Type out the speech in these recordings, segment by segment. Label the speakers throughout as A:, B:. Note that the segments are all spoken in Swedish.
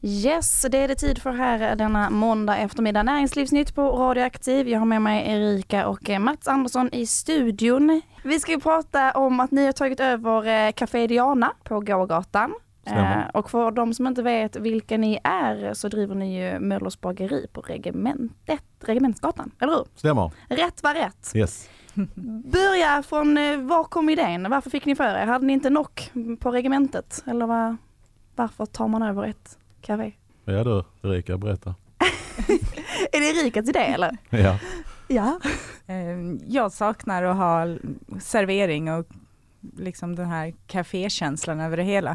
A: Yes, det är det tid för här denna måndag eftermiddag. Näringslivsnytt på Radioaktiv. Jag har med mig Erika och Mats Andersson i studion. Vi ska ju prata om att ni har tagit över Café Diana på Gågatan. Och för de som inte vet vilka ni är så driver ni ju Möllers bageri på Regementsgatan, eller hur?
B: Stämmer.
A: Rätt var rätt.
B: Yes.
A: Börja från var kom idén? Varför fick ni för er? Hade ni inte nock på regementet? Eller varför tar man över ett café?
B: Ja du, Erika, berätta.
A: Är det Erikas idé eller?
B: Ja.
A: Ja.
C: Jag saknar att ha servering och liksom den här kafékänslan över det hela.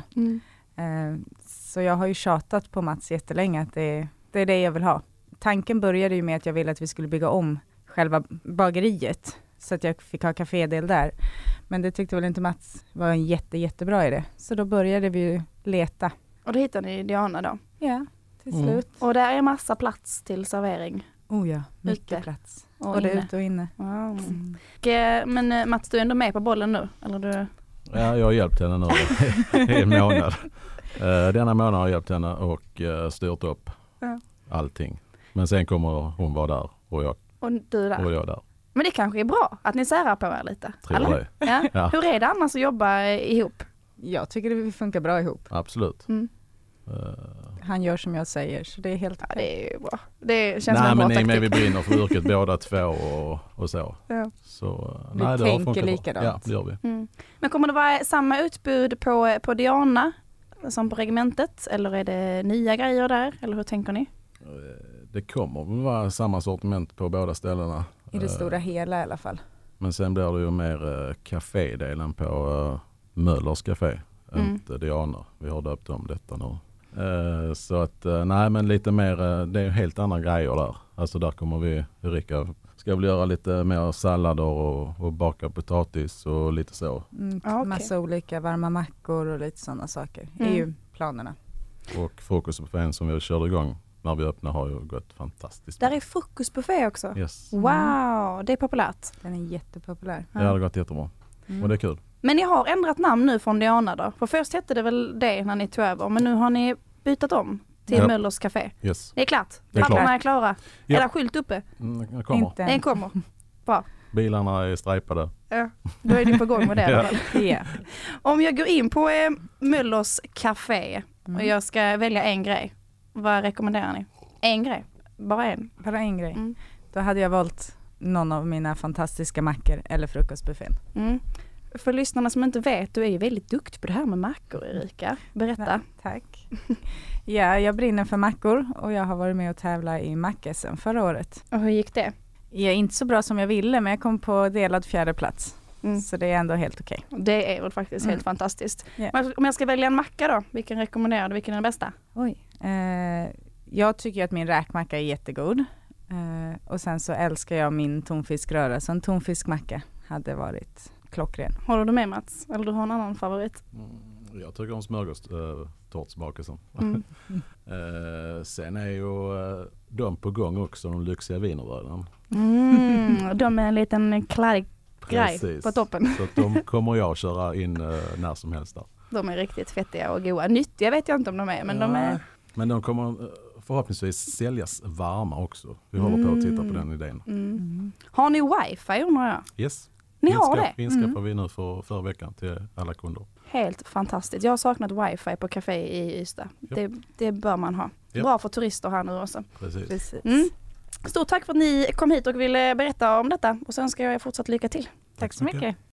C: Så jag har ju tjatat på Mats jättelänge att det är det jag vill ha. Tanken började ju med att jag ville att vi skulle bygga om själva bageriet så att jag fick ha kafédel där. Men det tyckte väl inte Mats var en jättebra idé. Så då började vi ju leta. Och
A: då hittade ni Diana då?
C: Ja, till slut.
A: Och där är massa plats till servering?
C: Oh ja, mycket
A: ute.
C: Plats.
A: Och
C: det ute och inne.
A: Wow. Men Mats, du är ändå med på bollen nu? Eller du?
B: Ja, jag har hjälpt henne nu i en månad. Denna månad har jag hjälpt henne och styrt upp allting. Men sen kommer hon vara där och jag där.
A: Men det kanske är bra att ni särar på er lite.
B: Tror eller?
A: Det. Ja. Ja. Hur är det annars att jobba ihop?
C: Jag tycker det funkar bra ihop.
B: Absolut.
C: Han gör som jag säger, så det är helt
A: okej. Det är ju bra. Det känns som
B: en bra
A: taktik.
B: Men vi brinner för yrket båda två och så.
A: Ja.
B: Så
C: vi tänker likadant.
B: Ja, det gör vi.
A: Men kommer det vara samma utbud på Diana som på regementet? Eller är det nya grejer där? Eller hur tänker ni?
B: Det kommer vara samma sortiment på båda ställena.
C: I det stora hela i alla fall.
B: Men sen blir det ju mer kafédelen på Möllers café. Inte Diana. Vi har döpt om detta nu. Så att, men lite mer, det är helt andra grejer där. Alltså där kommer vi, Erika, ska väl göra lite mer sallader och baka potatis och lite så.
C: Massa olika varma mackor och lite sådana saker. Det är ju planerna.
B: Och frukostbuffén som vi körde igång när vi öppnade har ju gått fantastiskt.
A: Där är frukostbuffé också?
B: Yes.
A: Wow, det är populärt.
C: Den är jättepopulär.
B: Ja, det har gått jättebra. Och det är kul.
A: Men ni har ändrat namn nu från Diana då? För först hette det väl det när ni tog över, men nu har ni bytt om till Möllers café.
B: Yes.
A: Det är klart.
B: Det är
A: Papperna är klara.
B: Ja.
A: Är det skylt uppe?
B: Den kommer.
A: Den kommer. Bra.
B: Bilarna är stripade.
A: Ja, då är ni på gång med det.
C: Ja.
A: Om jag går in på Möllers café och jag ska välja en grej, vad rekommenderar ni? En grej? Bara en?
C: Bara en grej. Då hade jag valt någon av mina fantastiska mackor eller frukostbuffén.
A: För lyssnarna som inte vet, du är ju väldigt duktig på det här med mackor, Erika. Berätta.
C: Nej, tack. Ja, jag brinner för mackor och jag har varit med och tävla i Mac-SM förra året.
A: Och hur gick det?
C: Jag är inte så bra som jag ville, men jag kom på delad 4:e plats. Så det är ändå helt okej.
A: Det är väl faktiskt helt fantastiskt. Yeah. Om jag ska välja en macka då, vilken rekommenderar du? Vilken är den bästa?
C: Jag tycker att min räkmacka är jättegod. Och sen så älskar jag min tonfiskröra. Så en tonfiskmacka hade varit klockren.
A: Håller du med, Mats? Eller du har en annan favorit?
B: Jag tycker om smörgåstårtsbakelsen. Sen är ju de på gång också, de lyxiga wienerbröden.
A: De är en liten kladdig grej på toppen.
B: Så att de kommer jag köra in när som helst där.
A: De är riktigt fettiga och goda. Nyttiga vet jag inte om de är, men de är...
B: Men de kommer förhoppningsvis säljas varma också. Vi håller på att titta på den idén.
A: Har ni wifi, undrar jag?
B: Yes.
A: Ni har det?
B: Inskaffar vi nu för förra veckan till alla kunder.
A: Helt fantastiskt. Jag har saknat wifi på café i Ystad.
B: Yep.
A: Det bör man ha.
B: Yep.
A: Bra för turister här nu också.
B: Precis.
A: Stort tack för att ni kom hit och ville berätta om detta. Och sen ska jag fortsätta lycka till.
C: Tack så mycket.